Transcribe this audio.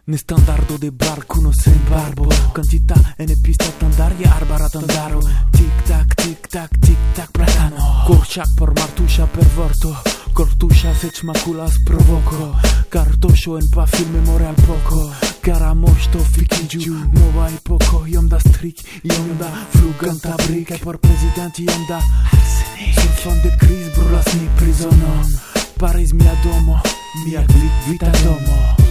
Në standardo de barku nëse barbo Quantità e në pista të ndarje arbara të ndaro Tik tak pratano Kurçak për martusha per vorto Kortusha se çmakulas provoko Kartosho pa filme more al poco Gara moshto fikinju Nova epoko jom da strik Jom da fluganta brike Por presidenti jom da arsenik Sul fond de kriz brulas ni prizonon Paris mia domo Mia vita domo